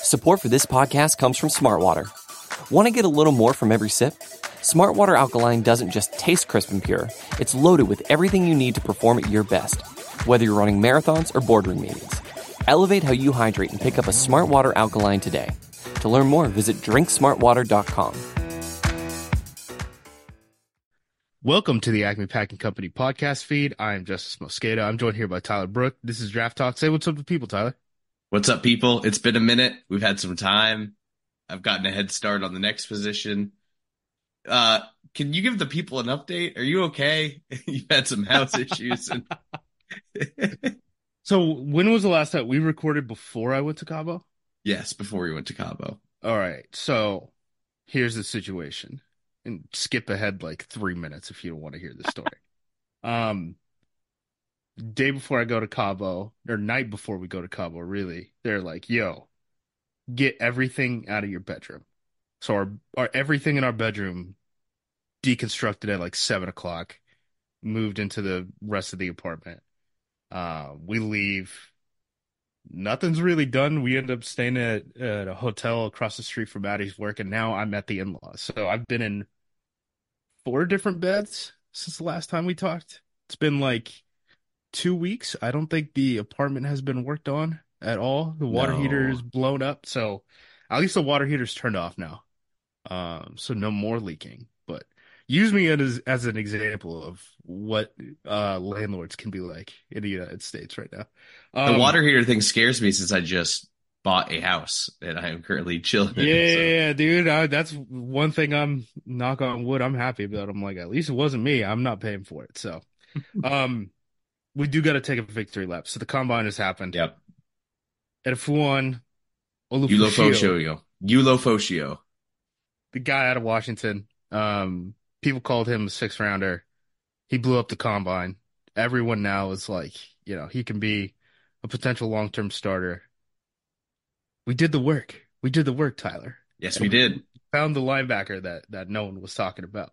Support for this podcast comes from Smartwater. Want to get a little more from every sip? Smartwater Alkaline doesn't just taste crisp and pure, it's loaded with everything you need to perform at your best, whether you're running marathons or boardroom meetings. Elevate how you hydrate and pick up a Smartwater Alkaline today. To learn more, visit drinksmartwater.com. Welcome to the Acme Packing Company podcast feed. I am Justice Mosqueda. I'm joined here by Tyler Brook. This is Draft Talk. Say what's up to people, Tyler. What's up, people? It's been a minute. We've had some time. I've gotten a head start on the next position. Can you give the people an update? Are you okay? You've had some house issues. So when was the last time we recorded before I went to Cabo? Yes, before we went to Cabo. All right. So here's the situation. And skip ahead like 3 minutes if you don't want to hear the story. Day before I go to Cabo, or night before we go to Cabo, really, they're like, yo, get everything out of your bedroom. So our everything in our bedroom deconstructed at like 7 o'clock, moved into the rest of the apartment. We leave. Nothing's really done. We end up staying at a hotel across the street from Maddie's work, and now I'm at the in-laws. So I've been in 4 different beds since the last time we talked. It's been like 2 weeks. I don't think the apartment has been worked on at all. The water heater is blown up, so at least the water heater's turned off now. So no more leaking. But use me as an example of what landlords can be like in the United States right now. The water heater thing scares me since I just bought a house and I am currently chilling. Yeah, dude. That's one thing I'm, knock on wood, I'm happy about. I'm like, at least it wasn't me. I'm not paying for it. So, we do got to take a victory lap. So the combine has happened. Yep. At F1, Ulofoshio. The guy out of Washington. People called him a 6th rounder. He blew up the combine. Everyone now is like, he can be a potential long-term starter. We did the work. We did the work, Tyler. Yes, we did. Found the linebacker that no one was talking about.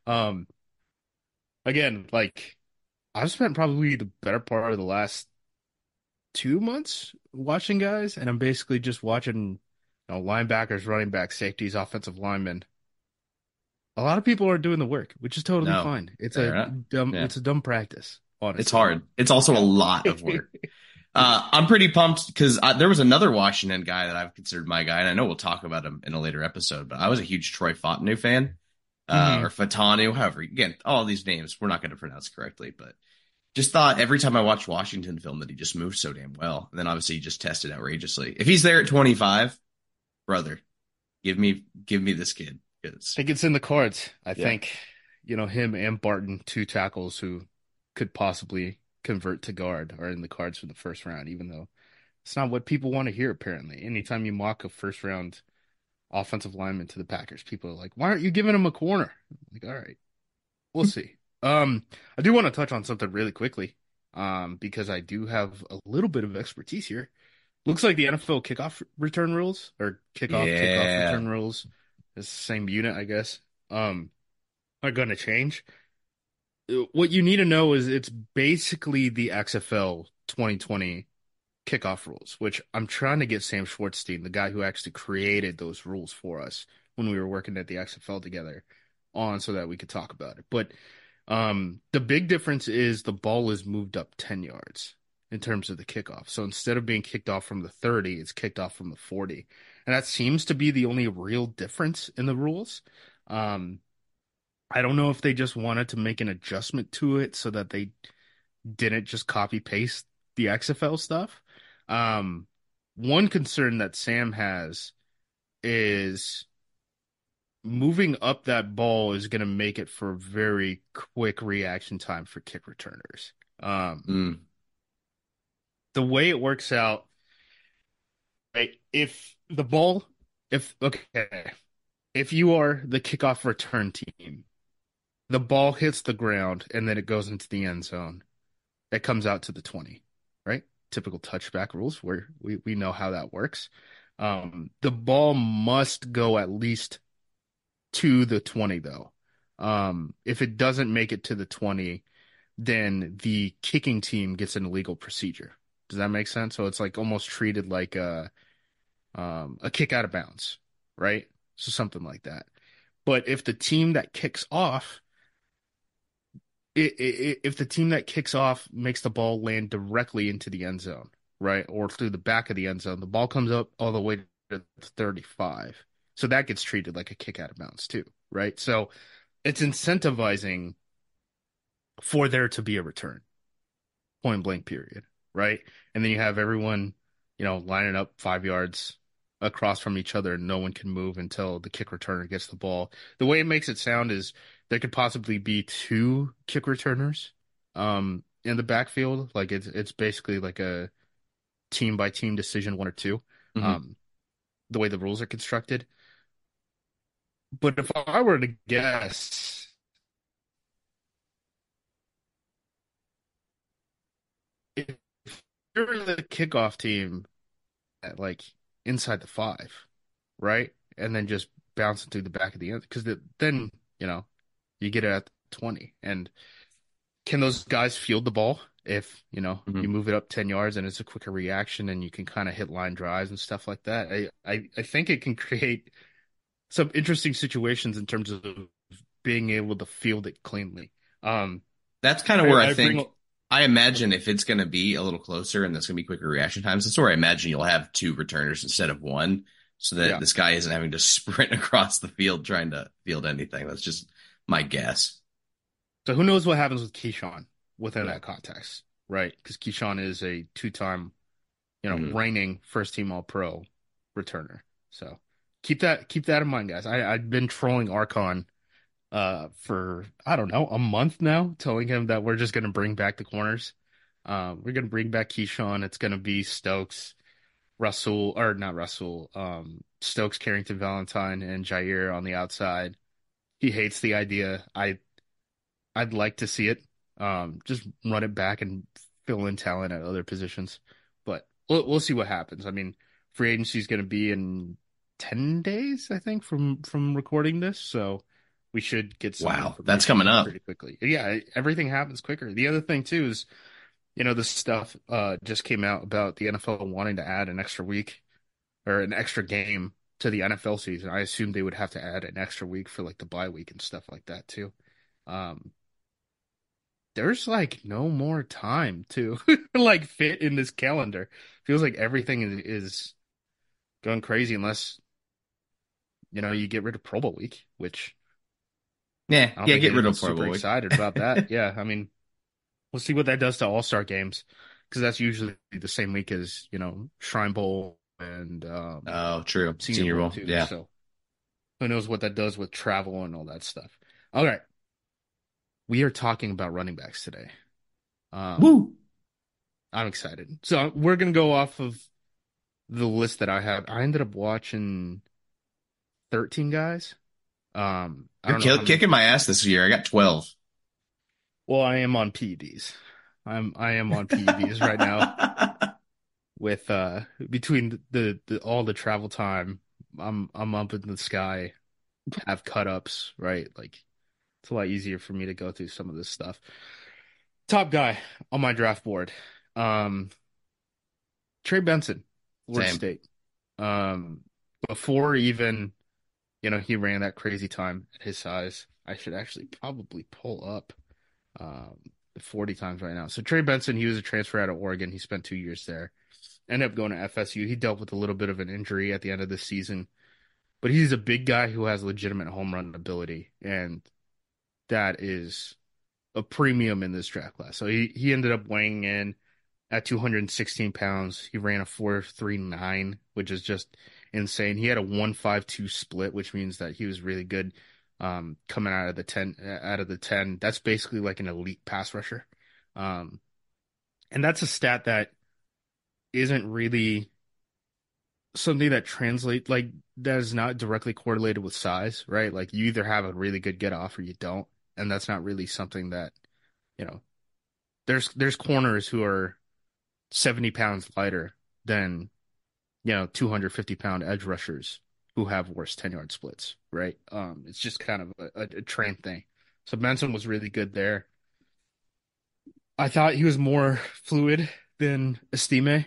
Again, like, I've spent probably the better part of the last 2 months watching guys, and I'm basically just watching, linebackers, running backs, safeties, offensive linemen. A lot of people are doing the work, which is totally fine. It's It's a dumb practice. Honestly, it's hard. It's also a lot of work. I'm pretty pumped because there was another Washington guy that I've considered my guy, and I know we'll talk about him in a later episode, but I was a huge Troy Fautanu fan, or Fatanu, however. Again, all these names, we're not going to pronounce correctly, but just thought every time I watched Washington film that he just moved so damn well. And then obviously he just tested outrageously. If he's there at 25, brother, give me this kid. I think it's in the cards. I think, him and Barton, 2 tackles who could possibly convert to guard, are in the cards for the first round, even though it's not what people want to hear, apparently. Anytime you mock a first round offensive lineman to the Packers, people are like, why aren't you giving him a corner? I'm like, all right, we'll see. I do want to touch on something really quickly, because I do have a little bit of expertise here. Looks like the NFL kickoff return rules, or kickoff return rules, it's the same unit, I guess, are going to change. What you need to know is it's basically the XFL 2020 kickoff rules, which I'm trying to get Sam Schwartzstein, the guy who actually created those rules for us when we were working at the XFL together, on so that we could talk about it. But the big difference is the ball is moved up 10 yards in terms of the kickoff. So instead of being kicked off from the 30, it's kicked off from the 40. And that seems to be the only real difference in the rules. I don't know if they just wanted to make an adjustment to it so that they didn't just copy paste the XFL stuff. One concern that Sam has is moving up that ball is going to make it for very quick reaction time for kick returners. The way it works out, right, if you are the kickoff return team, the ball hits the ground and then it goes into the end zone, it comes out to the 20, right? Typical touchback rules where we know how that works. The ball must go at least to the 20, though. If it doesn't make it to the 20, then the kicking team gets an illegal procedure. Does that make sense? So it's like almost treated like a kick out of bounds, right? So something like that. But if the team that kicks off, if the team that kicks off makes the ball land directly into the end zone, right, or through the back of the end zone, the ball comes up all the way to 35. So that gets treated like a kick out of bounds too, right? So it's incentivizing for there to be a return, point blank period, right? And then you have everyone, lining up 5 yards across from each other, and no one can move until the kick returner gets the ball. The way it makes it sound is there could possibly be two kick returners in the backfield. Like it's basically like a team by team decision, one or two, Hmm. um, the way the rules are constructed. But if I were to guess, if you're the kickoff team at like inside the 5, right? And then just bouncing through the back of the end because then, you get it at 20. And can those guys field the ball if, Hmm. you move it up 10 yards and it's a quicker reaction and you can kind of hit line drives and stuff like that? I think it can create some interesting situations in terms of being able to field it cleanly. Um, That's kind of I, where I I bring, think I imagine if it's going to be a little closer and there's going to be quicker reaction times, that's where I imagine you'll have two returners instead of one, so that yeah. this guy isn't having to sprint across the field trying to field anything. That's just my guess. So who knows what happens with Keyshawn within Yeah. that context, right? Because Keyshawn is a two-time, Hmm. reigning first team All Pro returner. So keep that in mind, guys. I've been trolling Archon for I don't know a month now, telling him that we're just gonna bring back the corners. We're gonna bring back Keyshawn. It's gonna be Stokes, Russell, or not Russell, Stokes, Carrington, Valentine, and Jair on the outside. He hates the idea. I'd like to see it. Just run it back and fill in talent at other positions. But we'll see what happens. I mean, free agency is going to be in 10 days, I think, from recording this. So we should get some Wow, that's coming information up. pretty quickly. Yeah, everything happens quicker. The other thing too is, this stuff just came out about the NFL wanting to add an extra week or an extra game to the NFL season. I assume they would have to add an extra week for like the bye week and stuff like that too. Um, there's like no more time to like fit in this calendar. Feels like everything is going crazy unless, you get rid of Pro Bowl week, which Yeah, I don't yeah, think get rid anyone's of super Portable Week. excited about that. Yeah, I mean, we'll see what that does to All-Star games because that's usually the same week as, Shrine Bowl and Oh, true. Senior Senior Bowl Bowl. too. Yeah. So who knows what that does with travel and all that stuff. All right, we are talking about running backs today. Um, Woo. I'm excited. So we're gonna go off of the list that I have. I ended up watching 13 guys. I You're don't know how many. kicking my ass this year. I got 12. Well, I am on PEDs. I am on PEDs right now with between the all the travel time. I'm up in the sky, have cut ups, right? Like it's a lot easier for me to go through some of this stuff. Top guy on my draft board. Um, Trey Benson, Florida Same. State. Um, before even he ran that crazy time at his size. I should actually probably pull up um, the 40 times right now. So Trey Benson, he was a transfer out of Oregon. He spent 2 years there. Ended up going to FSU. He dealt with a little bit of an injury at the end of the season, but he's a big guy who has legitimate home run ability, and that is a premium in this draft class. So he ended up weighing in at 216 pounds. He ran a 4.39, which is just insane. He had a 1.52 split, which means that he was really good coming out of the 10 That's basically like an elite pass rusher. Um, and that's a stat that isn't really something that translate like that is not directly correlated with size, right? Like you either have a really good get off or you don't, and that's not really something that, you know, there's corners who are 70 pounds lighter than 250-pound edge rushers who have worse 10-yard splits, right? It's just kind of a train thing. So Benson was really good there. I thought he was more fluid than Estime.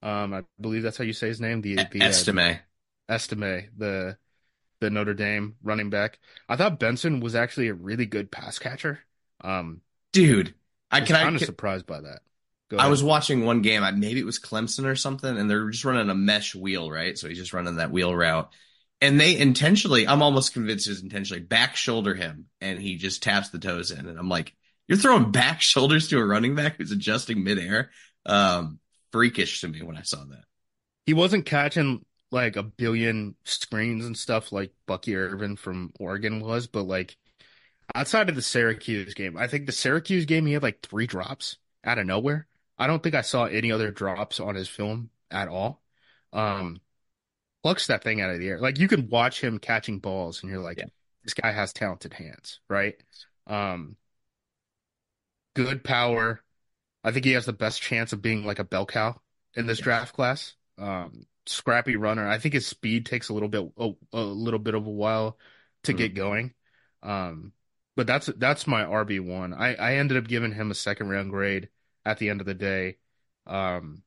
I believe that's how you say his name. The Estime. Estime, the Notre Dame running back. I thought Benson was actually a really good pass catcher. Um, Dude, I was can kind of I surprised by that. Go I ahead. was watching one game. Maybe it was Clemson or something, and they're just running a mesh wheel, right? So he's just running that wheel route. And they intentionally, I'm almost convinced it's intentionally, back shoulder him, and he just taps the toes in. And I'm like, you're throwing back shoulders to a running back who's adjusting midair? Freakish to me when I saw that. He wasn't catching like a billion screens and stuff like Bucky Irvin from Oregon was, but like outside of the Syracuse game, I think the Syracuse game he had like three drops out of nowhere. I don't think I saw any other drops on his film at all. Um, Plucks that thing out of the air. Like you can watch him catching balls and you're like, Yeah. this guy has talented hands, right? Um, Good power. I think he has the best chance of being like a bell cow in this Yeah. draft class. Scrappy runner. I think his speed takes a little bit of a while to Mhm. get going. Um, but that's my RB1. I ended up giving him a second round grade at the end of the day. Um,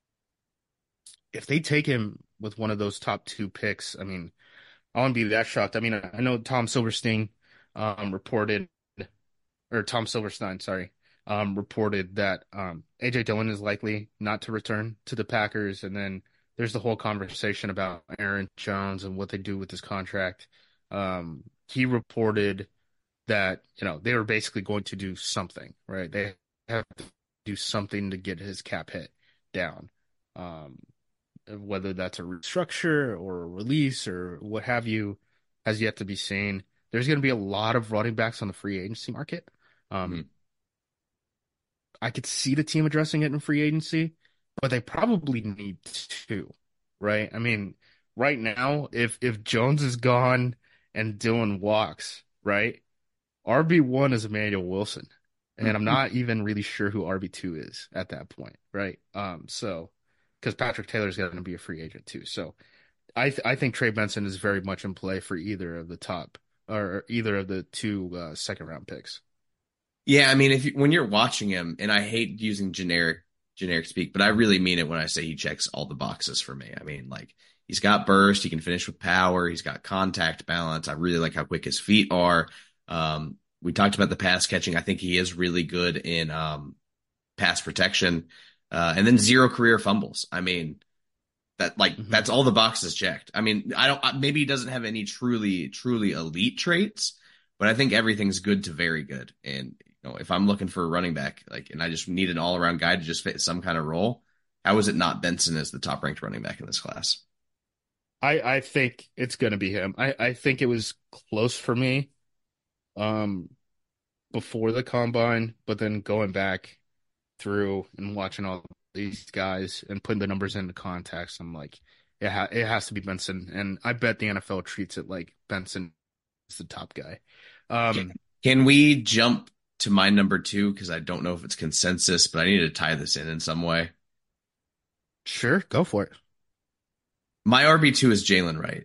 if they take him with one of those top two picks, I mean, I wouldn't be that shocked. I mean, I know Tom Silverstein reported or Tom Silverstein, sorry, reported that AJ Dillon is likely not to return to the Packers, and then there's the whole conversation about Aaron Jones and what they do with his contract. He reported that they were basically going to do something, right? They have to do something to get his cap hit down. Um, Whether that's a restructure or a release or what have you, has yet to be seen. There's going to be a lot of running backs on the free agency market. Um, Mhm. I could see the team addressing it in free agency, but they probably need to, right? I mean, right now, if Jones is gone and Dylan walks, right? RB1 is Emmanuel Wilson, and I'm not even really sure who RB2 is at that point, right? So because Patrick Taylor's going to be a free agent too, so I think Trey Benson is very much in play for either of the top or either of the two second round picks. Yeah, I mean, when you're watching him, and I hate using generic speak, but I really mean it when I say he checks all the boxes for me. I mean, like he's got burst, he can finish with power, he's got contact balance. I really like how quick his feet are. We talked about the pass catching. I think he is really good in pass protection, and then zero career fumbles. I mean, Hmm. that's all the boxes checked. I mean, I don't maybe he doesn't have any truly elite traits, but I think everything's good to very good. And if I'm looking for a running back, like, and I just need an all around guy to just fit some kind of role, how is it not Benson as the top ranked running back in this class? I think it's going to be him. I think it was close for me um before the combine, but then going back through and watching all these guys and putting the numbers into context, I'm like, it has to be Benson, and I bet the NFL treats it like Benson is the top guy. Can, Um, can we jump to my number two? Because I don't know if it's consensus, but I need to tie this in some way. sure, go for it. My RB2 is Jalen Wright.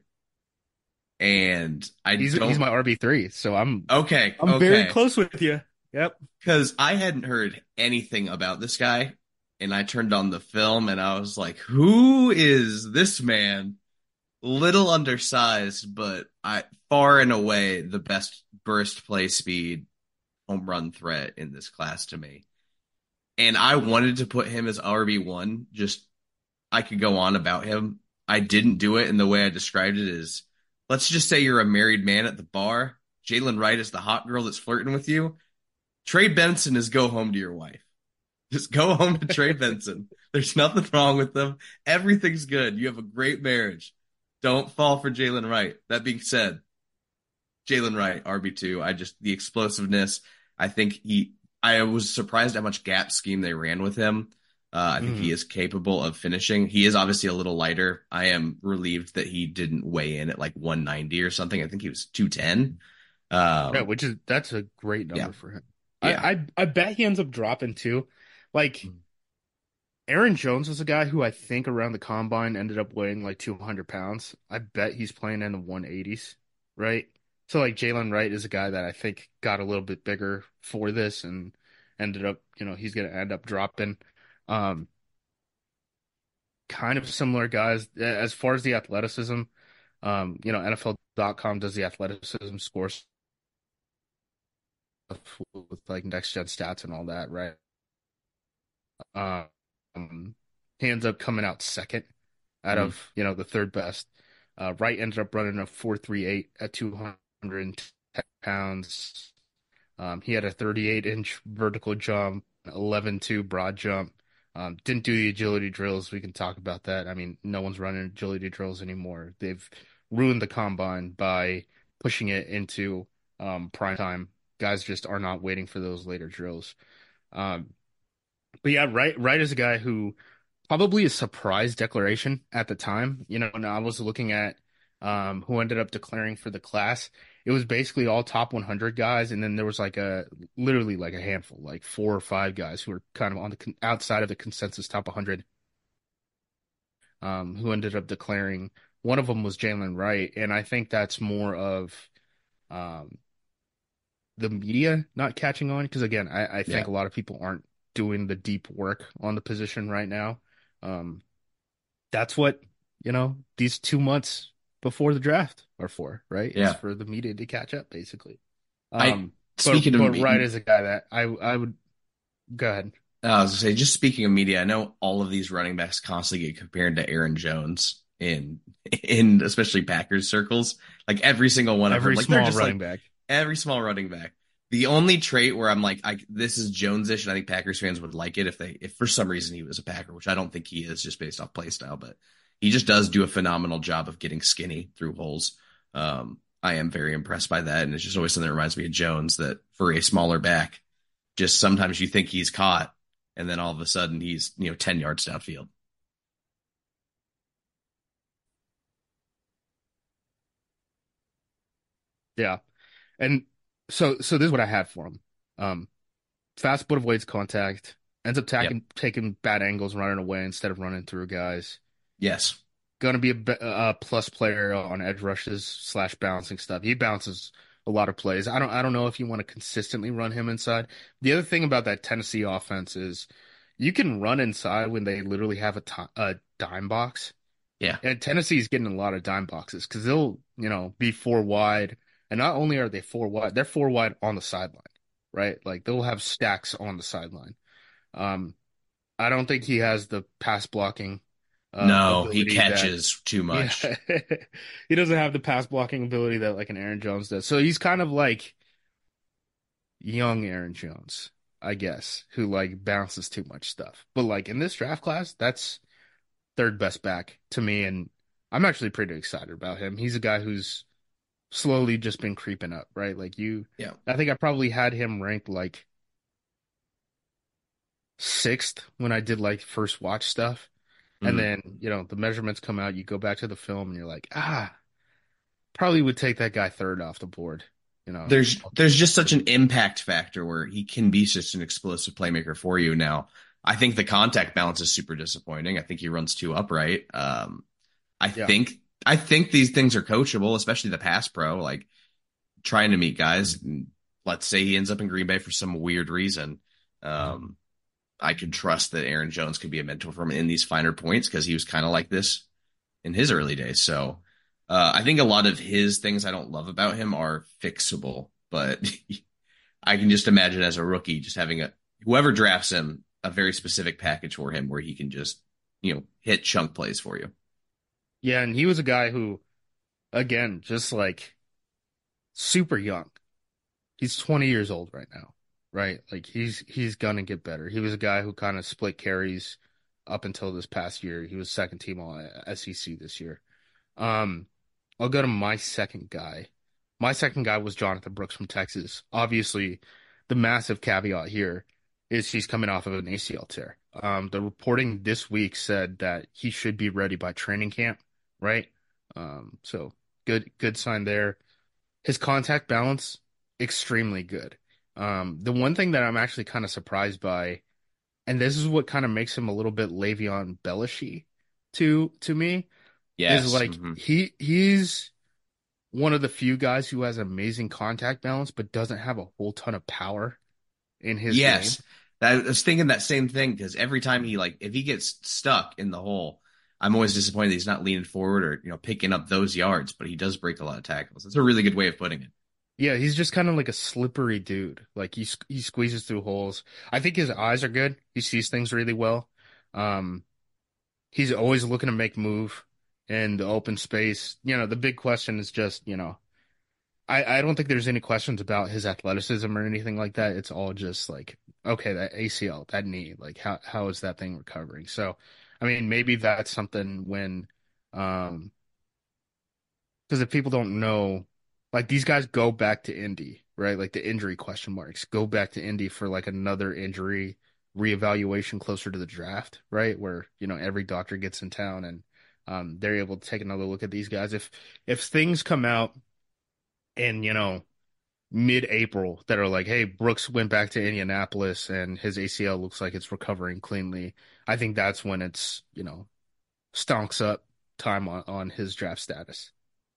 And I He's don't, my RB3, so okay, I'm very okay. close with you. Yep. Because I hadn't heard anything about this guy, and I turned on the film and I was like, "Who is this man?" Little undersized, but I far and away the best burst play speed home run threat in this class to me. And I wanted to put him as RB1. Just I could go on about him. I didn't do it, and the way I described it is, let's just say you're a married man at the bar. Jalen Wright is the hot girl that's flirting with you. Trey Benson is go home to your wife. Just go home to Trey Benson. There's nothing wrong with them. Everything's good. You have a great marriage. Don't fall for Jalen Wright. That being said, Jalen Wright, RB2. The explosiveness. I think I was surprised how much gap scheme they ran with him. I think he Mhm. is capable of finishing. He is obviously a little lighter. I am relieved that he didn't weigh in at like 190 or something. I think he was 210. Yeah, Um, that's a great yeah, number for him. yeah. I bet he ends up dropping too. Like Aaron Jones was a guy who I think around the combine ended up weighing like 200 pounds. I bet he's playing in the 180s, right? So like Jalen Wright is a guy that I think got a little bit bigger for this and ended up, he's gonna end up dropping. Um, kind of similar guys as far as the athleticism. NFL.com does the athleticism scores with like next gen stats and all that, right? Um, he ends up coming out second out Mhm. of, the third best. Wright ended up running a 4.38 at 210 pounds. He had a 38-inch vertical jump, 11.2 broad jump. Didn't do the agility drills. We can talk about that. I mean, no one's running agility drills anymore. They've ruined the combine by pushing it into prime time. Guys just are not waiting for those later drills. Um, but yeah, Wright is a guy who probably a surprise declaration at the time. When I was looking at who ended up declaring for the class, it was basically all top 100 guys, and then there was literally like a handful, like 4 or 5 guys who were kind of on the outside of the consensus top 100, who ended up declaring. One of them was Jalen Wright, and I think that's more of um, the media not catching on because again, I think Yeah. a lot of people aren't doing the deep work on the position right now. Um, that's what, these 2 months before the draft are for, right? Is Yeah. for the media to catch up, basically. I But speaking of Wright is a guy that I would go ahead. I was gonna say, just speaking of media, I know all of these running backs constantly get compared to Aaron Jones in especially Packers circles. Like every single one of them, Every like they're small just running like back. every small running back. The only trait where I'm like, this is Jones-ish, and I think Packers fans would like it if for some reason he was a Packer, which I don't think he is, just based off play style, but he just does do a phenomenal job of getting skinny through holes. I am very impressed by that, and it's just always something that reminds me of Jones that for a smaller back, just sometimes you think he's caught, and then all of a sudden he's 10 yards downfield. Yeah. And so this is what I had for him. Um, Fast but avoids contact, ends up Yep. taking bad angles, running away instead of running through guys. Yes. Gonna be a plus player on edge rushes slash bouncing stuff. He bounces a lot of plays. I don't know if you want to consistently run him inside. The other thing about that Tennessee offense is you can run inside when they literally have a dime box. Yeah. And Tennessee's getting a lot of dime boxes because they'll, be 4 wide. And not only are they 4 wide, they're 4 wide on the sideline, right? Like they'll have stacks on the sideline. Um, I don't think he has the pass blocking No, he ability that, catches too yeah, much. he doesn't have the pass blocking ability that like an Aaron Jones does. So he's kind of like young Aaron Jones, I guess, who like bounces too much stuff. But like in this draft class, that's third best back to me, and I'm actually pretty excited about him. He's a guy who's slowly just been creeping up, right? Yeah. I think I probably had him ranked like sixth when I did like first watch stuff. And Mhm. then, the measurements come out, you go back to the film and you're like, probably would take that guy third off the board, you know. There's just such an impact factor where he can be such an explosive playmaker for you now. I think the contact balance is super disappointing. I think he runs too upright. I Yeah. think I think these things are coachable, especially the pass pro, like trying to meet guys. Let's say he ends up in Green Bay for some weird reason. Um, I could trust that Aaron Jones could be a mentor for him in these finer points because he was kind of like this in his early days. So I think a lot of his things I don't love about him are fixable, but I can just imagine as a rookie just having whoever drafts him a very specific package for him where he can just hit chunk plays for you. Yeah, and he was a guy who, again, just like super young. He's 20 years old right now, right? Like he's gonna get better. He was a guy who kind of split carries up until this past year. He was second team all SEC this year. Um, I'll go to my second guy. My second guy was Jonathan Brooks from Texas. Obviously, the massive caveat here is he's coming off of an ACL tear. The reporting this week said that he should be ready by training camp, right? So good sign there. His contact balance, extremely good. The one thing that I'm actually kind of surprised by, and this is what kind of makes him a little bit Le'Veon Bellishy to me, is Yes. like he's one of the few guys who has amazing contact balance, but doesn't have a whole ton of power in his game. Yes. I was thinking that same thing because every time he if he gets stuck in the hole, I'm always disappointed that he's not leaning forward or, picking up those yards, but he does break a lot of tackles. That's a really good way of putting it. Yeah, he's just kind of like a slippery dude. Like he squeezes through holes. I think his eyes are good. He sees things really well. Um, he's always looking to make move in the open space. The big question is just, I don't think there's any questions about his athleticism or anything like that. It's all just like, okay, that ACL, that knee, like how is that thing recovering? So, I mean, maybe that's something when, um, because if people don't know, like these guys go back to Indy, right? Like the injury question marks go back to Indy for like another injury reevaluation closer to the draft, right? Where, every doctor gets in town and they're able to take another look at these guys. If things come out in, mid-April that are like, hey, Brooks went back to Indianapolis and his ACL looks like it's recovering cleanly, I think that's when it's, stonks up time on his draft status.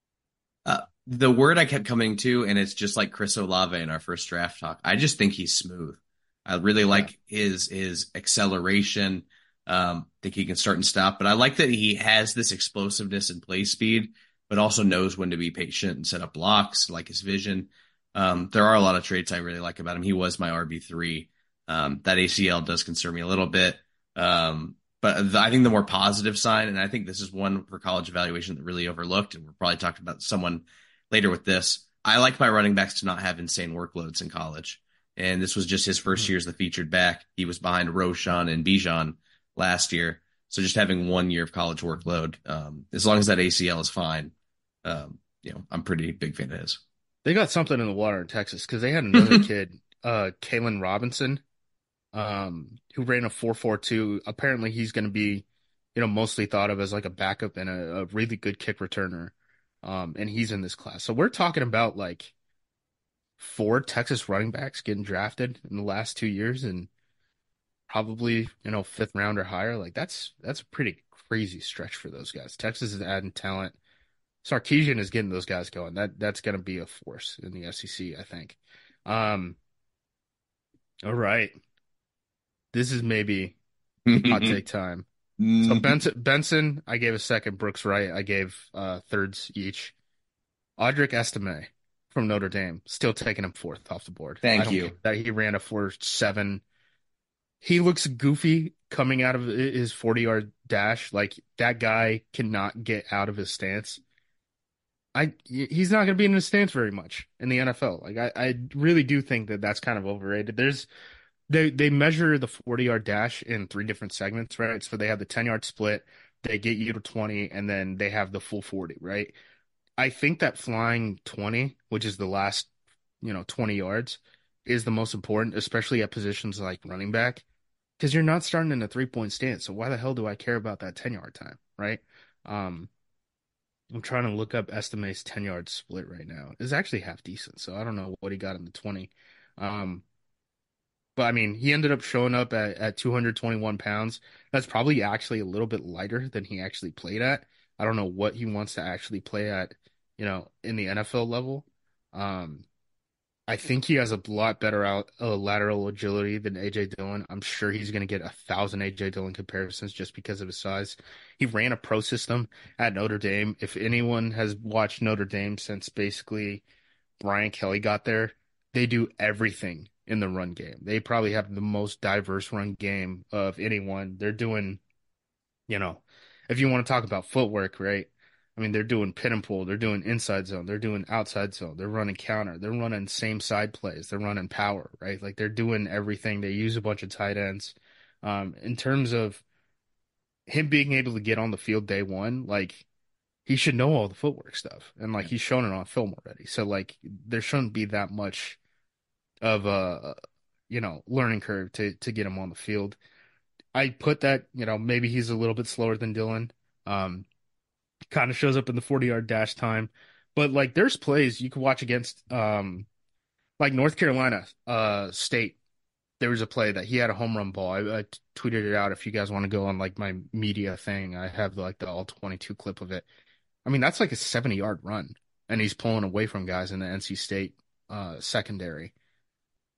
The word I kept coming to, and it's just like Chris Olave in our first draft talk. I just think he's smooth. I really like his acceleration. Think he can start and stop, but I like that he has this explosiveness and play speed, but also knows when to be patient and set up blocks, like his vision. There are a lot of traits I really like about him. He was my RB3. That ACL does concern me a little bit. But I think the more positive sign, and I think this is one for college evaluation that really overlooked, and we're probably talking about someone later with this. I like my running backs to not have insane workloads in college. And this was just his first year as the featured back. He was behind Roschon and Bijan last year. So just having 1 year of college workload, as long as that ACL is fine, I'm pretty big fan of his. They got something in the water in Texas because they had another kid, Kalen Robinson, who ran a 4.42. Apparently he's going to be, mostly thought of as like a backup and a really good kick returner. And he's in this class. So we're talking about like 4 Texas running backs getting drafted in the last 2 years and probably, 5th round or higher. Like that's a pretty crazy stretch for those guys. Texas is adding talent. Sarkisian is getting those guys going. That's going to be a force in the SEC, I think. All right. This is maybe hot take time. So Benson, I gave a second. Brooks Wright, I gave thirds each. Audric Estime from Notre Dame, still taking him 4th off the board. Thank you. That he ran a 4.7. He looks goofy coming out of his 40-yard dash. Like that guy cannot get out of his stance. He's not going to be in his stance very much in the NFL. Like I really do think that that's kind of overrated. They measure the 40-yard dash in 3 different segments, right? So they have the 10-yard split, they get you to 20, and then they have the full 40, right? I think that flying 20, which is the last, 20 yards, is the most important, especially at positions like running back, because you're not starting in a 3-point stance. So why the hell do I care about that 10-yard time, right? I'm trying to look up Estime's 10-yard split right now. It's actually half decent, so I don't know what he got in the 20. But I mean, he ended up showing up at 221 pounds. That's probably actually a little bit lighter than he actually played at. I don't know what he wants to actually play at, in the NFL level. I think he has a lot better lateral agility than AJ Dillon. I'm sure he's going to get 1,000 AJ Dillon comparisons just because of his size. He ran a pro system at Notre Dame. If anyone has watched Notre Dame since basically Brian Kelly got there, they do everything in the run game. They probably have the most diverse run game of anyone. They're doing, if you want to talk about footwork, right? I mean, they're doing pin and pull, they're doing inside zone, they're doing outside zone, they're running counter, they're running same side plays, they're running power, right? Like they're doing everything. They use a bunch of tight ends. In terms of him being able to get on the field day one, like he should know all the footwork stuff. And like he's shown it on film already. So like there shouldn't be that much of a learning curve to get him on the field. I put that, maybe he's a little bit slower than Dillon. Kind of shows up in the 40-yard dash time. But like there's plays you could watch against like North Carolina State. There was a play that he had a home run ball. I tweeted it out if you guys want to go on like my media thing. I have like the all 22 clip of it. I mean, that's like a 70-yard run and he's pulling away from guys in the NC State secondary.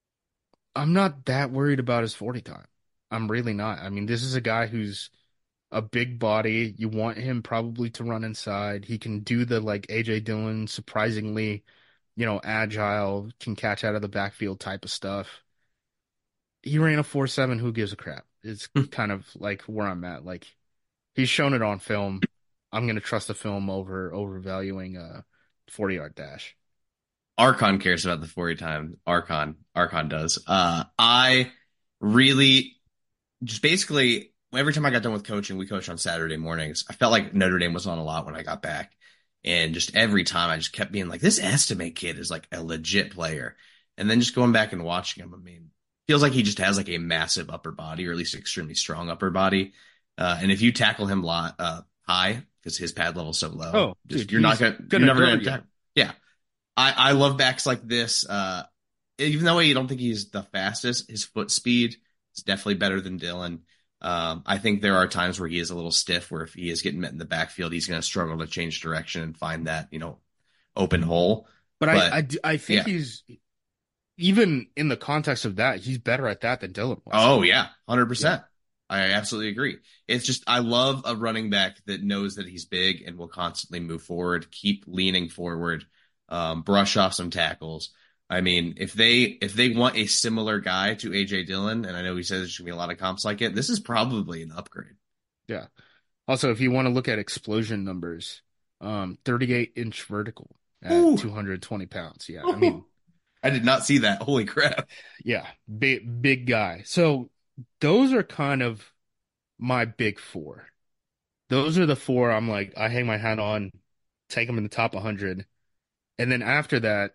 I'm not that worried about his 40 time. I'm really not. I mean, this is a guy who's a big body. You want him probably to run inside. He can do the like AJ Dillon, surprisingly, agile, can catch out of the backfield type of stuff. He ran a 4.7. Who gives a crap? It's kind of like where I'm at. Like he's shown it on film. I'm gonna trust the film over overvaluing a 40-yard dash. Archon cares about the 40 time. Archon does. I really just basically every time I got done with coaching, we coach on Saturday mornings. I felt like Notre Dame was on a lot when I got back. And just every time I just kept being like, this Estime kid is like a legit player. And then just going back and watching him, I mean, feels like he just has like a massive upper body, or at least extremely strong upper body. And if you tackle him high, because his pad level's so low, you're never gonna tackle. Yeah. I love backs like this. Even though I don't think he's the fastest, his foot speed is definitely better than Dillon. I think there are times where he is a little stiff, where if he is getting met in the backfield, he's going to struggle to change direction and find that, open hole. But I think he's, even in the context of that, he's better at that than Dillon was. Oh, yeah, 100%. Yeah. I absolutely agree. It's just, I love a running back that knows that he's big and will constantly move forward, keep leaning forward, brush off some tackles. I mean, if they want a similar guy to AJ Dillon, and I know he says there's going to be a lot of comps like it, this is probably an upgrade. Yeah. Also, if you want to look at explosion numbers, 38-inch vertical at 220 pounds. Yeah, I mean, I did not see that. Holy crap. Yeah, big guy. So those are kind of my big four. Those are the four I'm like, I hang my hat on, take them in the top 100. And then after that,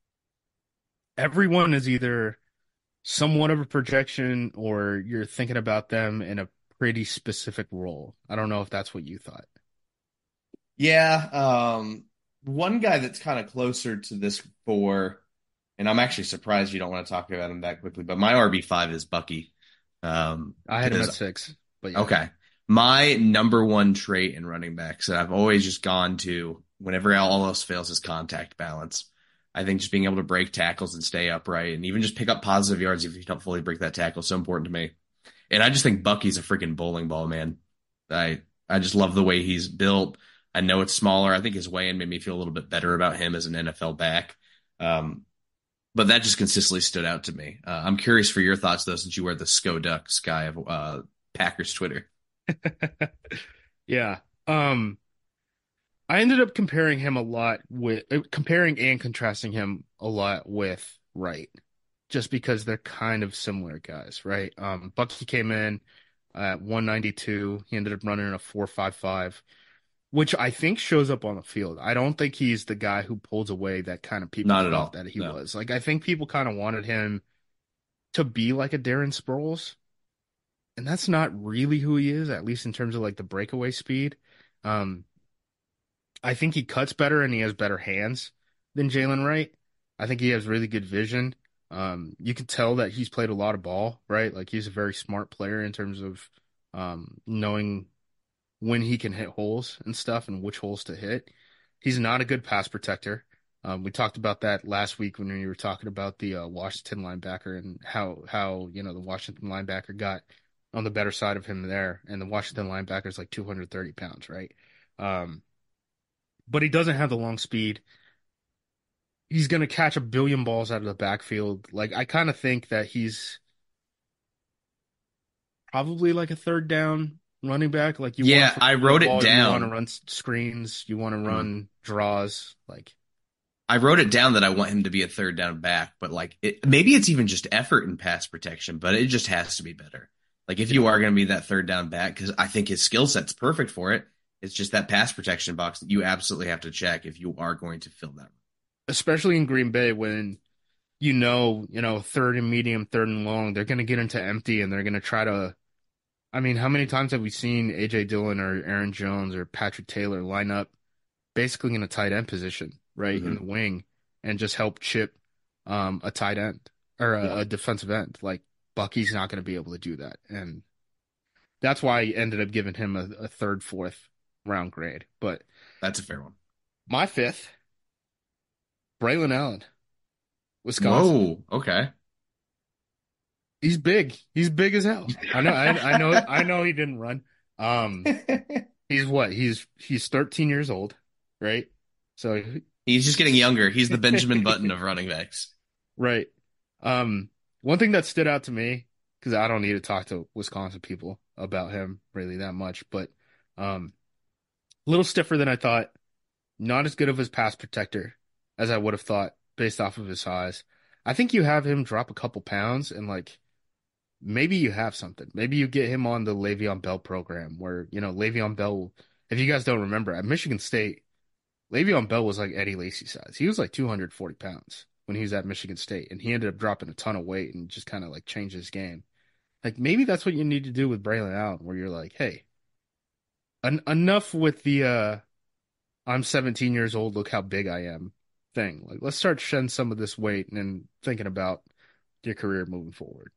everyone is either somewhat of a projection or you're thinking about them in a pretty specific role. I don't know if that's what you thought. Yeah. One guy that's kind of closer to this four, and I'm actually surprised you don't want to talk about him that quickly, but my RB5 is Bucky. I had him at 6. But yeah. Okay. My number one trait in running backs that I've always just gone to whenever all else fails is contact balance. I think just being able to break tackles and stay upright and even just pick up positive yards if you don't fully break that tackle is so important to me. And I just think Bucky's a freaking bowling ball, man. I just love the way he's built. I know it's smaller. I think his weigh-in made me feel a little bit better about him as an NFL back. But that just consistently stood out to me. I'm curious for your thoughts, though, since you were the Ducks guy of Packers Twitter. Yeah. I ended up comparing and contrasting him a lot with Wright, just because they're kind of similar guys, right? Bucky came in at 192. He ended up running a 4.55, which I think shows up on the field. I don't think he's the guy who pulls away that kind of people thought that he was. Like, I think people kind of wanted him to be like a Darren Sproles, and that's not really who he is, at least in terms of like the breakaway speed. I think he cuts better and he has better hands than Jaylen Wright. I think he has really good vision. You can tell that he's played a lot of ball, right? Like he's a very smart player in terms of knowing when he can hit holes and stuff and which holes to hit. He's not a good pass protector. We talked about that last week when we were talking about the Washington linebacker and how the Washington linebacker got on the better side of him there, and the Washington linebacker is like 230 pounds, right? But he doesn't have the long speed. He's going to catch a billion balls out of the backfield. Like, I kind of think that he's probably like a third down running back. Like, I wrote it down. You want to run screens. You want to run draws. Like, I wrote it down that I want him to be a third down back, but like, maybe it's even just effort in pass protection, but it just has to be better. Like, if you are going to be that third down back, because I think his skill set's perfect for it. It's just that pass protection box that you absolutely have to check if you are going to fill that. Especially in Green Bay when third and medium, third and long, they're going to get into empty and they're going to try to. I mean, how many times have we seen A.J. Dillon or Aaron Jones or Patrick Taylor line up basically in a tight end position, right, in the wing, and just help chip a tight end or a defensive end? Like, Bucky's not going to be able to do that. And that's why I ended up giving him a third, fourth round grade. But that's a fair one. My fifth, Braylon Allen, Wisconsin. Whoa, okay. He's big. He's big as hell. I know he didn't run, Um, he's what? He's 13 years old, right? So, He's just getting younger. He's the Benjamin Button of running backs. right. One thing that stood out to me, because I don't need to talk to Wisconsin people about him really that much, but a little stiffer than I thought. Not as good of his pass protector as I would have thought based off of his size. I think you have him drop a couple pounds and like maybe you have something. Maybe you get him on the Le'Veon Bell program where, Le'Veon Bell, if you guys don't remember, at Michigan State, Le'Veon Bell was like Eddie Lacy size. He was like 240 pounds when he was at Michigan State, and he ended up dropping a ton of weight and just kind of like changed his game. Like maybe that's what you need to do with Braylon Allen, where you're like, hey, enough with the I'm 17 years old, look how big I am thing. Like let's start shedding some of this weight and then thinking about your career moving forward.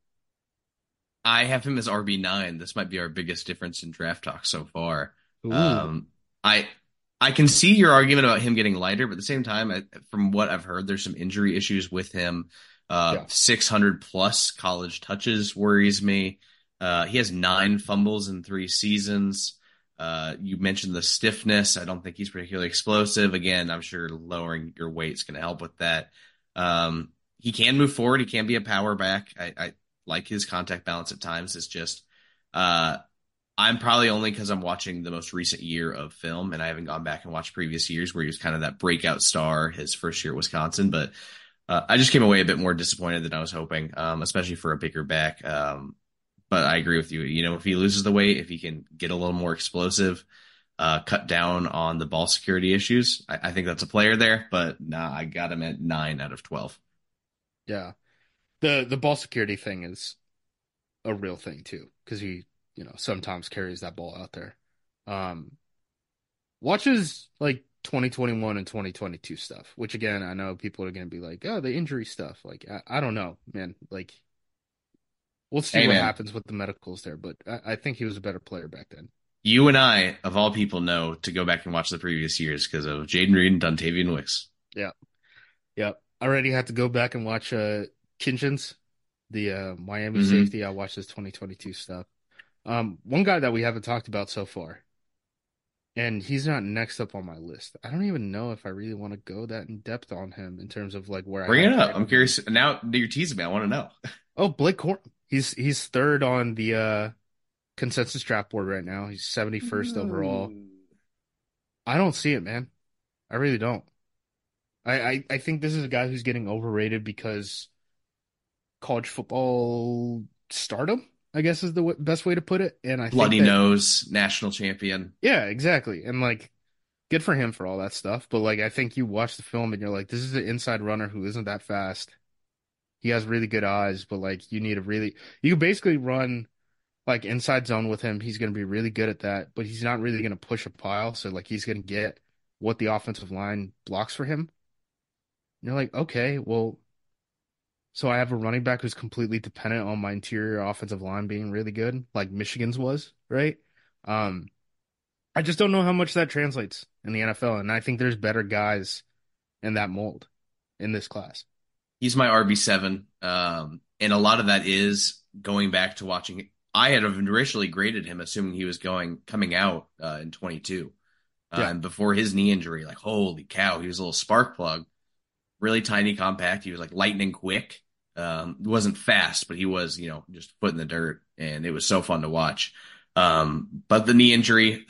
I have him as RB9. This might be our biggest difference in draft talk so far. Ooh, Um, I I can see your argument about him getting lighter, but at the same time, from what I've heard, there's some injury issues with him. yeah. 600 plus college touches worries me. He has 9 fumbles in 3 seasons. You mentioned the stiffness. I don't think he's particularly explosive. Again, I'm sure lowering your weight is going to help with that. He can move forward. He can be a power back. I like his contact balance at times. It's just, uh, I'm probably only because I'm watching the most recent year of film and I haven't gone back and watched previous years where he was kind of that breakout star his first year at Wisconsin. But I just came away a bit more disappointed than I was hoping, especially for a bigger back. But I agree with you. If he loses the weight, if he can get a little more explosive, cut down on the ball security issues, I think that's a player there. But nah, I got him at 9 out of 12. Yeah. The ball security thing is a real thing too, because he, sometimes carries that ball out there. Um, watches like 2021 and 2022 stuff, which again, I know people are going to be like, oh, the injury stuff. Like, I don't know, man. Like, we'll see Hey what man, happens with the medicals there, but I think he was a better player back then. you and I, of all people, know to go back and watch the previous years because of Jaden Reed and Dontavian Wicks. Yeah. Yeah. I already had to go back and watch Kinchins, the Miami Hmm. safety. I watched his 2022 stuff. One guy that we haven't talked about so far, and he's not next up on my list. I don't even know if I really want to go that in depth on him in terms of like where I Bring have it up. I'm rated him. curious. Now you're teasing me. I want to know. Oh, Blake Corum. He's third on the consensus draft board right now. He's 71st overall. Ooh. I don't see it, man. I really don't. I think this is a guy who's getting overrated because college football stardom, I guess is the best way to put it. And I think Bloody that, nose, national champion. yeah, exactly. And like, good for him for all that stuff. But like, I think you watch the film and you're like, this is an inside runner who isn't that fast. He has really good eyes, but like, you can basically run like inside zone with him. He's going to be really good at that, but he's not really going to push a pile. So like, he's going to get what the offensive line blocks for him. And you're like, okay, well, so I have a running back who's completely dependent on my interior offensive line being really good, like Michigan's was, right? Um, I just don't know how much that translates in the NFL, and I think there's better guys in that mold in this class. He's my RB7. And a lot of that is going back to watching. I had originally graded him assuming he was coming out in 22. Yeah, And before his knee injury, like, holy cow, he was a little spark plug, really tiny, compact. He was like lightning quick. He wasn't fast, but he was, just foot in the dirt. And it was so fun to watch. But the knee injury,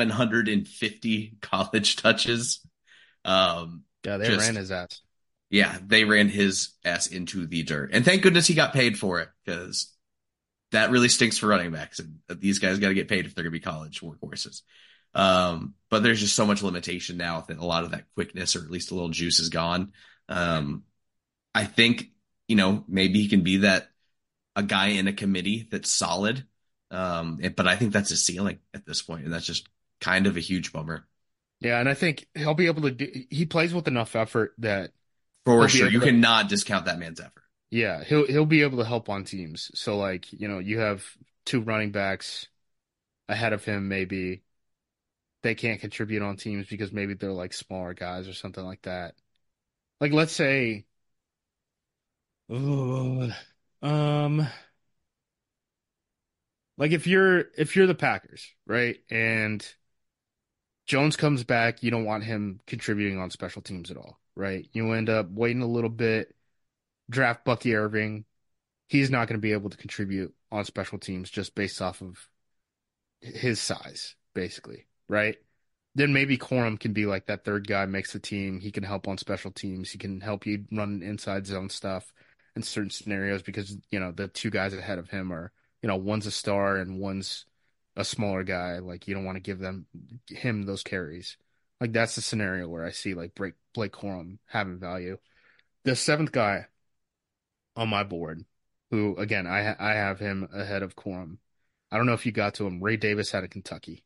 750 college touches. Um, yeah, they ran just his ass. Yeah, they ran his ass into the dirt. And thank goodness he got paid for it because that really stinks for running backs. And these guys got to get paid if they're going to be college workhorses. But there's just so much limitation now that a lot of that quickness, or at least a little juice, is gone. Um, I think, maybe he can be a guy in a committee that's solid. But I think that's his ceiling at this point, and that's just kind of a huge bummer. Yeah, and I think he'll be able to he plays with enough effort that For he'll be sure. able You to, cannot discount that man's effort. yeah, he'll be able to help on teams. So like, you have two running backs ahead of him maybe they can't contribute on teams because maybe they're like smaller guys or something like that. Like let's say, oh, um, Like if you're the Packers, right? And Jones comes back, you don't want him contributing on special teams at all, right? You end up waiting a little bit, draft Bucky Irving. He's not going to be able to contribute on special teams just based off of his size, basically, right? Then maybe Corum can be like that third guy, makes the team. He can help on special teams. He can help you run inside zone stuff in certain scenarios because, the two guys ahead of him are, one's a star and one's a smaller guy. Like you don't want to give him those carries. Like that's the scenario where I see like Blake Corum having value. The seventh guy on my board, who again I have him ahead of Corum. I don't know if you got to him. Ray Davis out of Kentucky.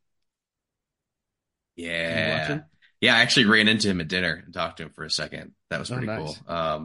Did you watch Yeah. him? Yeah, I actually ran into him at dinner and talked to him for a second. That was Oh, pretty cool. nice.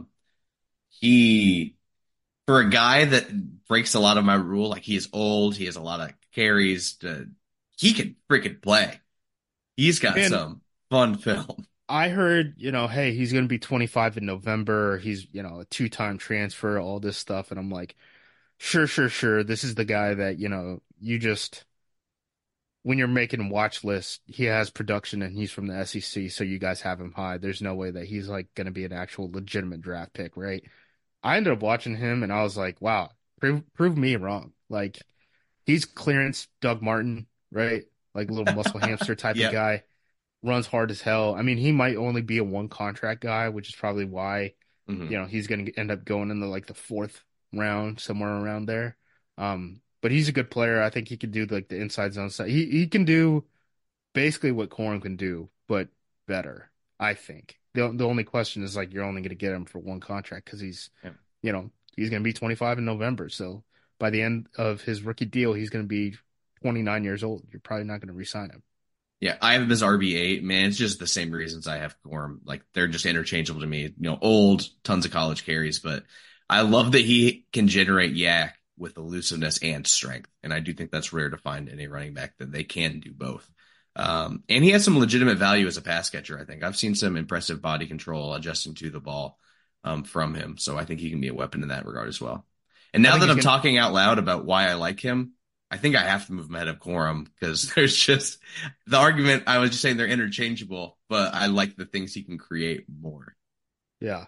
He, for a guy that breaks a lot of my rule, like he is old, he has a lot of carries, he can freaking play. He's got And some fun film. I heard, hey, he's going to be 25 in November. He's, a two-time transfer, all this stuff. And I'm like, sure, sure, sure. This is the guy that, you just, when you're making watch lists, he has production and he's from the SEC. So you guys have him high. There's no way that he's like going to be an actual legitimate draft pick, right? I ended up watching him and I was like, wow, prove me wrong. Like he's clearance Doug Martin, right? Like a little muscle hamster type of Yep. guy, runs hard as hell. I mean, he might only be a one contract guy, which is probably why, Hmm. he's going to end up going in the fourth round, somewhere around there. But he's a good player. I think he could do like the inside zone stuff. He can do basically what Corum can do, but better, I think. The only question is like you're only going to get him for one contract because Yep. he's going to be 25 in November. So by the end of his rookie deal, he's going to be 29 years old. You're probably not going to re-sign him. Yeah, I have him as RB8. Man, it's just the same reasons I have Gorm. Like they're just interchangeable to me. Old, tons of college carries, but I love that he can generate yak with elusiveness and strength. And I do think that's rare to find any running back that they can do both. And he has some legitimate value as a pass catcher, I think. I've seen some impressive body control adjusting to the ball from him. So I think he can be a weapon in that regard as well. And I now think that he's I'm going to. talking out loud about why I like him, I think I have to move him ahead of Corum because there's just the argument. I was just saying they're interchangeable, but I like the things he can create more. Yeah.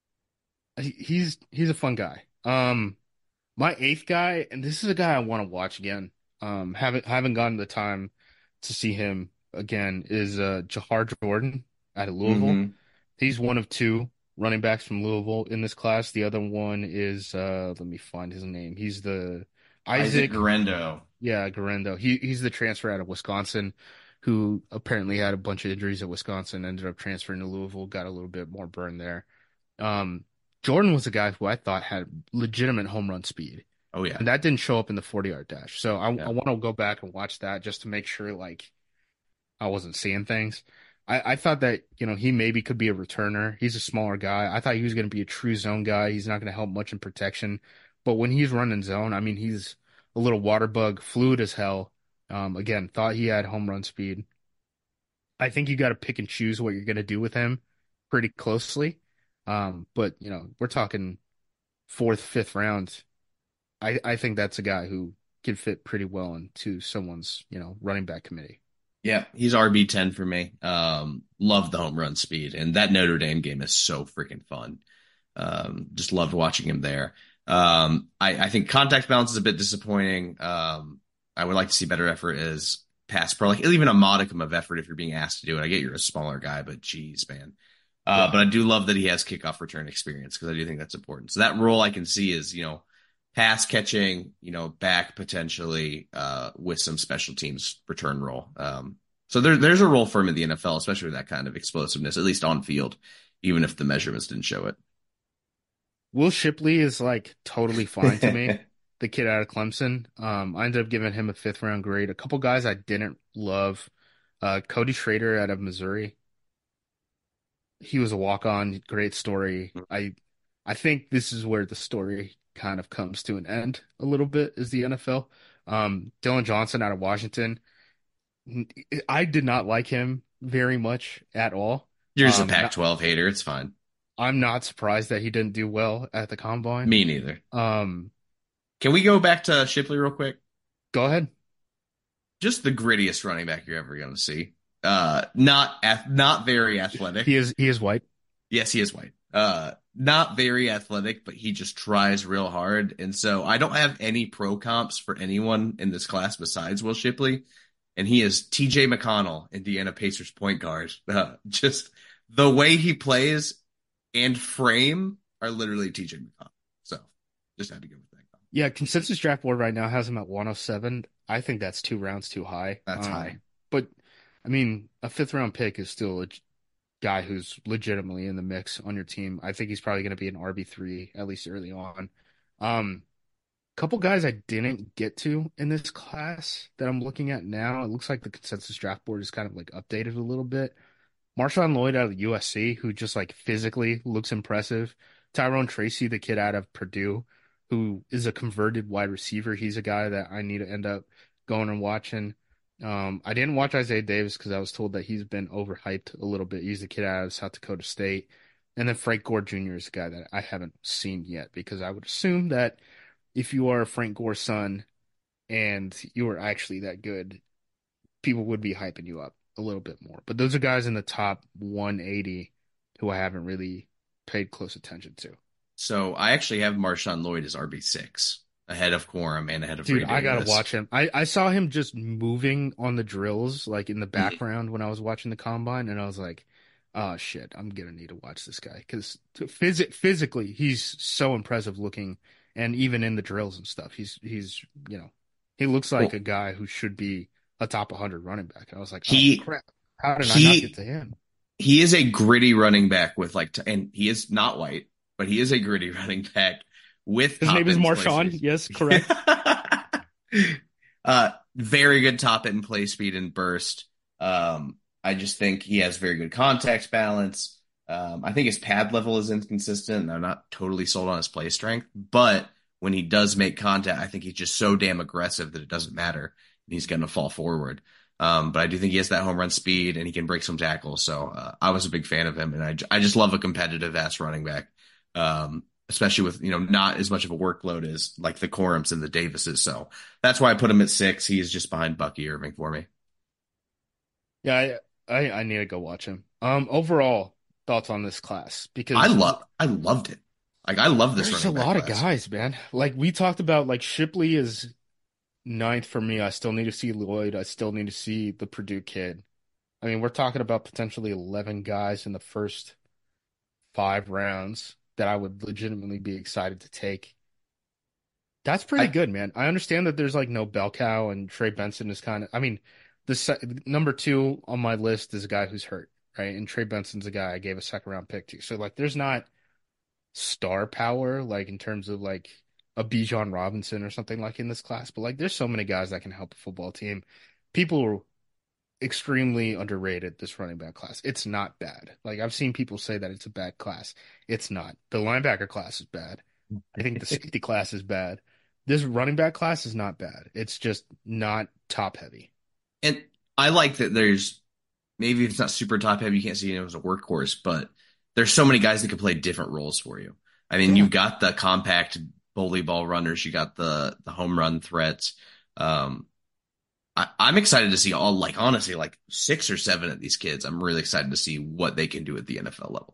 He's a fun guy. My eighth guy, and this is a guy I want to watch again. Haven't gotten the time to see him again. Is Jahar Jordan out of Louisville. Hmm. He's one of two running backs from Louisville in this class. The other one is let me find his name. He's the Isaac Isaac. Garendo. Yeah, Garendo. He's the transfer out of Wisconsin, who apparently had a bunch of injuries at Wisconsin. Ended up transferring to Louisville. Got a little bit more burn there. Um, Jordan was a guy who I thought had legitimate home run speed, Oh yeah, and that didn't show up in the 40-yard dash. So I yeah, want to go back and watch that just to make sure like I wasn't seeing things. I thought that, he maybe could be a returner. He's a smaller guy. I thought he was going to be a true zone guy. He's not going to help much in protection. But when he's running zone, I mean, he's a little water bug, fluid as hell. Again, thought he had home run speed. I think you got to pick and choose what you're going to do with him pretty closely. But, we're talking fourth, fifth round. I think that's a guy who can fit pretty well into someone's, running back committee. yeah. He's RB10 for me. Love the home run speed, and that Notre Dame game is so freaking fun. Just loved watching him there. I think contact balance is a bit disappointing. I would like to see better effort as pass pro, like even a modicum of effort if you're being asked to do it. I get you're a smaller guy, but geez, man. Yeah. But I do love that he has kickoff return experience because I do think that's important. So that role I can see is, pass catching, back potentially, with some special teams return role. So there's a role for him in the NFL, especially with that kind of explosiveness, at least on field, even if the measurements didn't show Will Shipley is like totally fine to me. it. The kid out of Clemson. I ended up giving him a fifth round grade. A couple guys I didn't love. Cody Schrader out of Missouri. He was a walk on, great story. I think this is where the story kind of comes to an end a little bit is the NFL. Dylan Johnson out of Washington. I did not like him very much at all. You're just a And Pac-12 hater. It's fine. I'm not surprised that he didn't do well at the combine. Me neither. Um, Can we go back to Shipley real quick? Go ahead. Just the grittiest running back you're ever going to see. Not very athletic. He is white. Yes, he is white. Not very athletic, but he just tries real hard. And so I don't have any pro comps for anyone in this class besides Will Shipley. And he is TJ McConnell, Indiana Pacers point guard. Just the way he plays and frame are literally TJ McConnell. So just had to go with that. Yeah, consensus draft board right now has him at 107. I think that's 2 rounds too high. That's high. But I mean, a 5th round pick is still a guy who's legitimately in the mix on your team. I think he's probably going to be an RB3 at least early on. Couple guys I didn't get to in this class that I'm looking at now. It looks like the consensus draft board is kind of like updated a little bit. Marshawn Lloyd out of USC, who just like physically looks impressive. Tyrone Tracy, the kid out of Purdue, who is a converted wide receiver. He's a guy that I need to end up going and watching. I didn't watch Isaiah Davis because I was told that he's been overhyped a little bit. He's the kid out of South Dakota State. And then Frank Gore Jr. is a guy that I haven't seen yet because I would assume that if you are Frank Gore's son and you are actually that good, people would be hyping you up a little bit more. But those are guys in the top 180 who I haven't really paid close attention to. So I actually have Marshawn Lloyd as RB6 ahead of Quorum and ahead of Dude, Ray I gotta Davis. watch him. I saw him just moving on the drills, like in the background when I was watching the combine, and I was like, "Oh shit, I'm gonna need to watch this guy because physically he's so impressive looking, and even in the drills and stuff, he's he looks like Well, a guy who should be a top 100 running back." And I was like, "Oh he crap, how did I not get he to him?" he is a gritty running back with and he is not white, but he is a gritty running back with His top name is end Marshawn. play Yes, correct. speed. Very good top end play speed and burst. I just think he has very good contact balance. I think his pad level is inconsistent, and I'm not totally sold on his play strength. But when he does make contact, I think he's just so damn aggressive that it doesn't matter. He's going to fall forward. But I do think he has that home run speed, and he can break some tackles. So I was a big fan of him, and I just love a competitive ass running back, especially with not as much of a workload as like the Corums and the Davises. So that's why I put him at 6. He is just behind Bucky Irving for me. Yeah, I need to go watch him. Overall thoughts on this class because I loved it. Like I love this there's a running back lot of class. guys, man. Like we talked about, like Shipley is ninth for me. I still need to see Lloyd. I still need to see the Purdue kid. I mean, we're talking about potentially 11 guys in the first 5 rounds that I would legitimately be excited to take. That's pretty I good, man. I understand that there's like no bell cow and Trey Benson is kind of, I mean, number 2 on my list is a guy who's hurt, right? And Trey Benson's a guy I gave a 2nd round pick to. So like there's not star power like in terms of like a Bijan Robinson or something like in this class, but like there's so many guys that can help a football team. People are extremely underrated this running back class. It's not bad. Like I've seen people say that it's a bad class. It's not. The linebacker class is bad. I think the safety class is bad. This running back class is not bad. It's just not top heavy. and I like that there's maybe if it's not super top heavy, you can't see him as a workhorse, but there's so many guys that can play different roles for you. I mean, Yeah. you've got the compact bully ball runners, you got the home run threats. Um, I'm excited to see all like honestly like 6 or 7 of these kids. I'm really excited to see what they can do at the NFL level.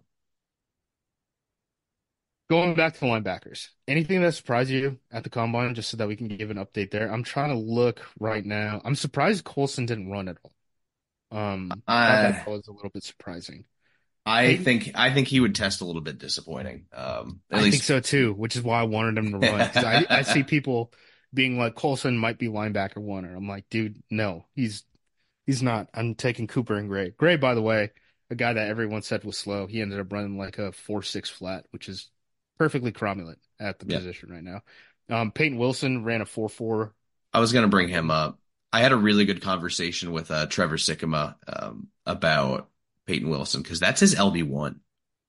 Going back to the linebackers, anything that surprised you at the combine, just so that we can give an update there? I'm trying to look right now. I'm surprised Colson didn't run at all. Thought Uh, that was a little bit surprising. I Peyton, think I think he would test a little bit disappointing. At I think least so too, which is why I wanted him to run because I see people being like Colson might be linebacker 1, or I'm like, dude, no, he's not. I'm taking Cooper and Gray. Gray, by the way, a guy that everyone said was slow. He ended up running like a 4.6 flat, which is perfectly cromulent at the yeah. position right now. Peyton Wilson ran a 4.4. I was going to bring him up. I had a really good conversation with Trevor Sikkema about Peyton Wilson because that's his LB1.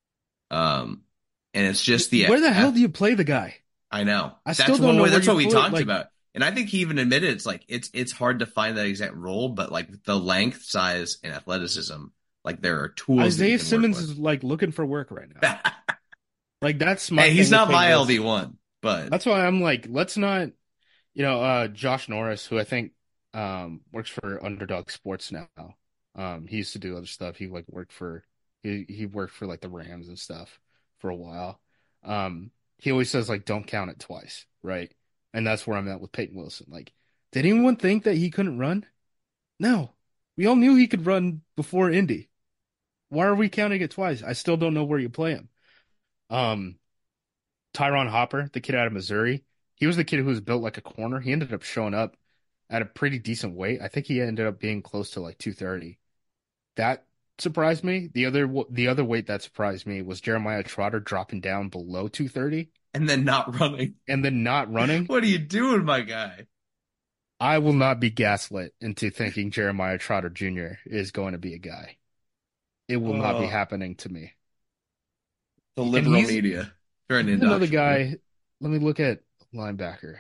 And it's just Where the hell do you play the guy? I know. I That's still don't know way. where That's you what we put, talked like, about. And I think he even admitted it's like it's hard to find that exact role, but like the length, size, and athleticism, like there are tools that you Isaiah can Simmons work is like looking for work right now. with. Like that's my Hey, he's thing with not Peyton my Wilson. LB1, but That's why I'm like, let's not. Josh Norris, who I think works for Underdog Sports now. He used to do other stuff. He worked for like the Rams and stuff for a while. He always says like don't count it twice, right? And that's where I'm at with Peyton Wilson. Like, did anyone think that he couldn't run? No. We all knew he could run before Indy. Why are we counting it twice? I still don't know where you play him. Um, Tyron Hopper, the kid out of Missouri, he was the kid who was built like a corner. He ended up showing up at a pretty decent weight. I think he ended up being close to like 230. That surprised me. The other weight that surprised me was Jeremiah Trotter dropping down below 230 And then not running. and then not running. What are you doing, my guy? I will not be gaslit into thinking Jeremiah Trotter Jr. is going to be a guy. It will not be Oh, happening to me. the And liberal media trying to he's another indoctrinate. guy. Let me look at linebacker.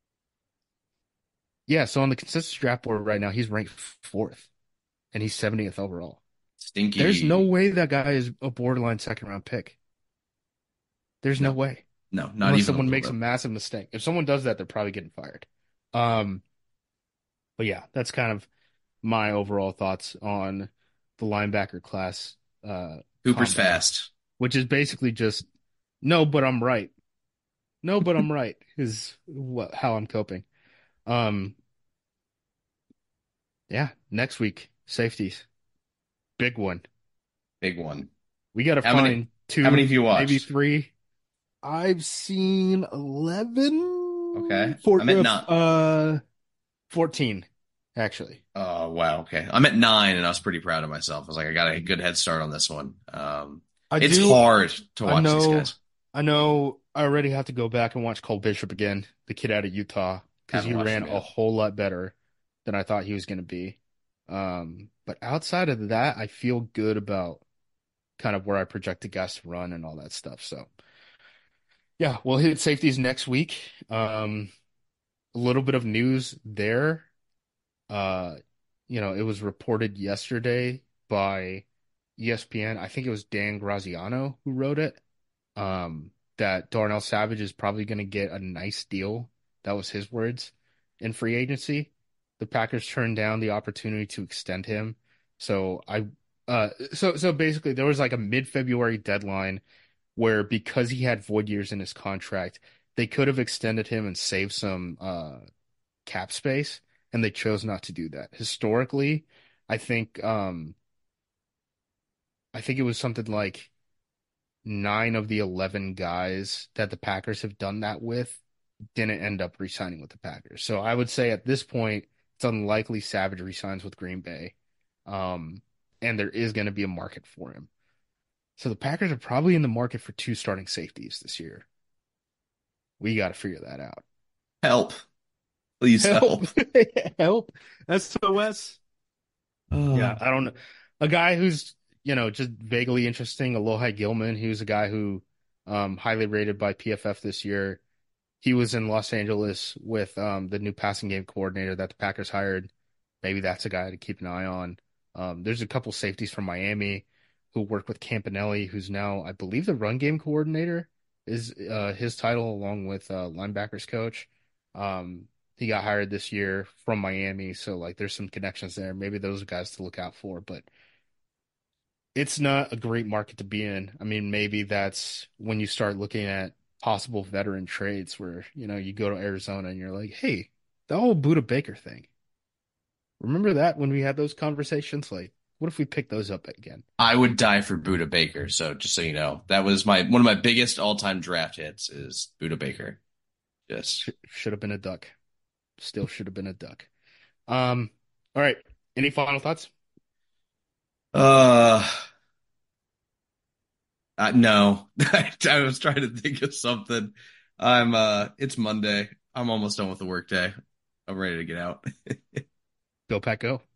Yeah, so on the consensus draft board right now, he's ranked fourth and he's 70th overall. There's no Stinky. way that guy is a borderline second round pick. There's no No, way. no, not Unless even a someone little makes a bit. massive mistake. If someone does that, they're probably getting fired. Um, but yeah, that's kind of my overall thoughts on the linebacker class Cooper's combine, fast. which is basically just no, but I'm right. No, but I'm right is how I'm coping. Um, yeah, next week, safeties. Big one. Big one. We got to How many? find How many two, have you maybe watched? three. I've seen 11 Okay, for I'm at not. 14 actually. Oh wow. Okay, I'm at 9, and I was pretty proud of myself. I was like, I got a good head start on this one. I It's do hard to I watch these know guys. I know I already have to go back and watch Cole Bishop again, the kid out of Utah, because Haven't he watched ran them a yet. whole lot better than I thought he was going to be. But outside of that, I feel good about kind of where I projected guys to run and all that stuff. So yeah, we'll hit safeties next week. A little bit of news there. Uh, it was reported yesterday by ESPN. I think it was Dan Graziano who wrote it. That Darnell Savage is probably going to get a nice deal. That was his words in free agency. The Packers turned down the opportunity to extend him. So basically there was like a mid-February deadline where because he had void years in his contract, they could have extended him and saved some cap space, and they chose not to do that. Historically, I think I think it was something like 9 of the 11 guys that the Packers have done that with didn't end up re-signing with the Packers. So I would say at this point, it's unlikely Savage resigns with Green Bay. Um, and there is going to be a market for him. So the Packers are probably in the market for two starting safeties this year. We got to figure that out. Help, please Help. help. Help. SOS. Yeah, I don't know. A guy who's, just vaguely interesting, Alohi Gilman. He was a guy who highly rated by PFF this year. He was in Los Angeles with the new passing game coordinator that the Packers hired. Maybe that's a guy to keep an eye on. There's a couple safeties from Miami who work with Campanelli, who's now, I believe, the run game coordinator is his title along with linebackers coach. Um, he got hired this year from Miami, so like there's some connections there. Maybe those are guys to look out for, but it's not a great market to be in. I mean, maybe that's when you start looking at possible veteran trades where, you go to Arizona and you're like, hey, the whole Buda Baker thing. Remember that when we had those conversations? Like, what if we pick those up again? I would die for Buda Baker. So just so you know, that was my one of my biggest all-time draft hits is Buda Baker. Just Should have been a duck. Still should have been a duck. Um, all right. Any final thoughts? uh, no. I was trying to think of something. It's Monday. I'm almost done with the workday. I'm ready to get out. Go Pack Go.